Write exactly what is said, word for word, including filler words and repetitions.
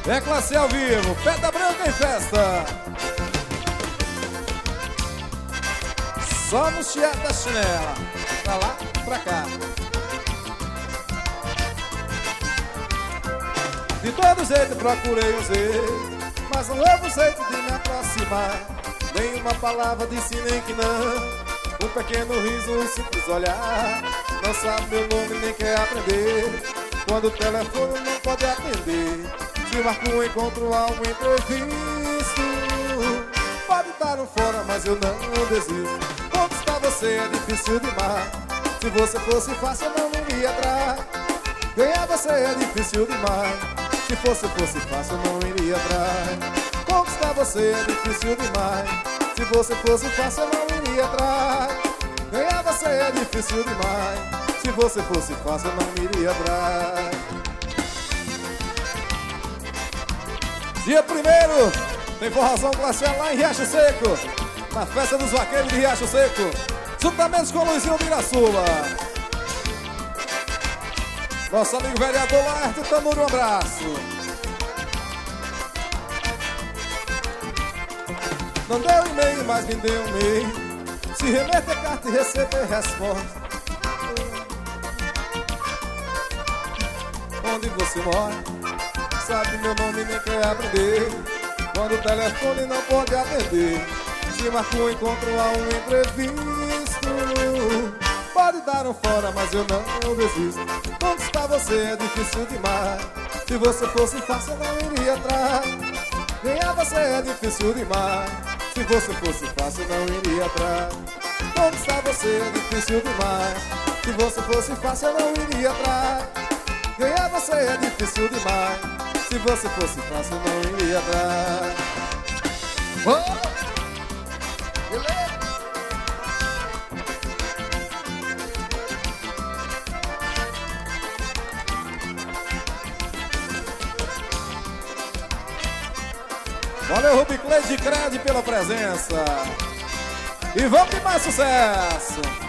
É classe ao vivo, Pedra Branca em festa. Só no chiado da chinela, pra lá, pra cá. De todo jeito procurei um jeito, mas não houve um jeito de me aproximar. Nenhuma palavra disse nem que não. Um pequeno riso, um simples olhar. Não sabe meu nome nem quer aprender. Quando o telefone não pode atender, se marca um encontro a um imprevisto. Pode dar um fora, mas eu não desisto. Conquistar você é difícil demais. Se você fosse fácil eu não iria atrás. Ganhar você é difícil demais. Se fosse fosse fácil eu não iria atrás. Conquistar você é difícil demais. Se você fosse fácil eu não iria atrás. Ganhar você é difícil demais. Se você fosse fácil eu não iria atrás. Dia primeiro tem forrozão classe A lá em Riacho Seco, na festa dos vaqueiros de Riacho Seco, juntamente com o Luizinho de Iraçuba. Nosso amigo vereador Laerte Tanuri, um abraço. Não deu e-mail, mas me deu um e-mail. Se remeter carta e receber resposta. Onde você mora? Sabe meu nome nem quer aprender. Quando o telefone não pode atender, se marca um encontro a um imprevisto. Pode dar um fora, mas eu não desisto. Conquistar você é difícil demais. Se você fosse fácil eu não iria atrás. Ganhar você é difícil demais. Se você fosse fácil eu não iria atrás. Conquistar você é difícil demais. Se você fosse fácil eu não iria atrás. Ganhar você é difícil demais. Se você fosse fácil eu não iria atrás. Oh! Beleza! Valeu, Rubiclei de Crédito pela presença. E vamos de mais sucesso.